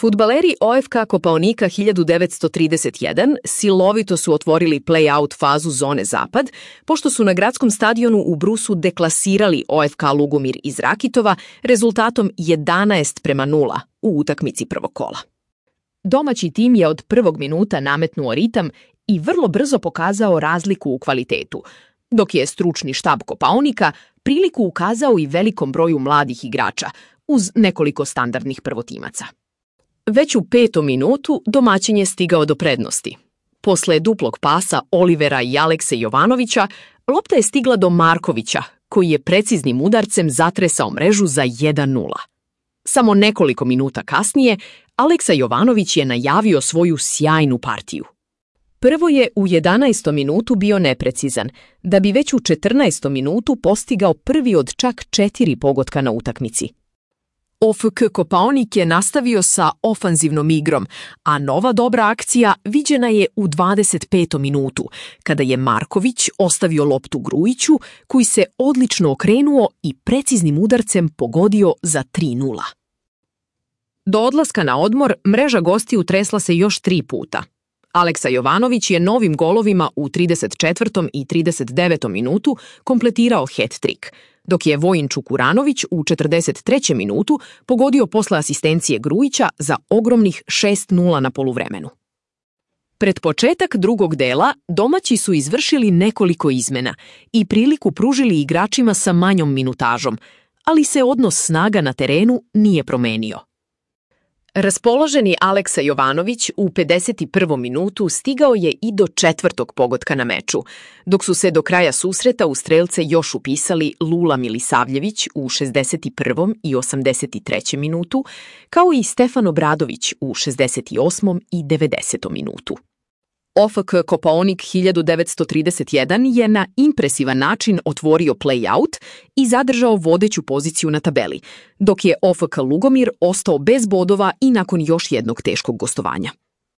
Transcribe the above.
Fudbaleri OFK Kopaonika 1931 silovito su otvorili play-out fazu zone zapad, pošto su na gradskom stadionu u Brusu deklasirali OFK Lugomir iz Rakitova rezultatom 11:0 u utakmici prvog kola. Domaći tim je od prvog minuta nametnuo ritam i vrlo brzo pokazao razliku u kvalitetu, dok je stručni štab Kopaonika priliku ukazao i velikom broju mladih igrača, uz nekoliko standardnih prvotimaca. Već u 5. minutu domaćin je stigao do prednosti. Posle duplog pasa Olivera i Alekse Jovanovića, lopta je stigla do Markovića, koji je preciznim udarcem zatresao mrežu za 1:0. Samo nekoliko minuta kasnije, Aleksa Jovanović je najavio svoju sjajnu partiju. Prvo je u 11. minutu bio neprecizan, da bi već u 14. minutu postigao prvi od čak 4 pogotka na utakmici. OFK Kopaonik je nastavio sa ofanzivnom igrom, a nova dobra akcija viđena je u 25. minutu, kada je Marković ostavio loptu Grujiću, koji se odlično okrenuo i preciznim udarcem pogodio za 3:0. Do odlaska na odmor mreža gostiju tresla se još 3 puta. Aleksa Jovanović je novim golovima u 34. i 39. minutu kompletirao hat-trick, dok je Vojin Čukuranović u 43. minutu pogodio posle asistencije Grujića za ogromnih 6:0 na poluvremenu. Pred početak drugog dela domaći su izvršili nekoliko izmena i priliku pružili igračima sa manjom minutažom, ali se odnos snaga na terenu nije promenio. Raspoloženi Aleksa Jovanović u 51. minutu stigao je i do 4. pogotka na meču, dok su se do kraja susreta u strelce još upisali Lula Milisavljević u 61. i 83. minutu, kao i Stefan Obradović u 68. i 90. minutu. OFK Kopaonik 1931 je na impresivan način otvorio play-out i zadržao vodeću poziciju na tabeli, dok je OFK Lugomir ostao bez bodova i nakon još jednog teškog gostovanja.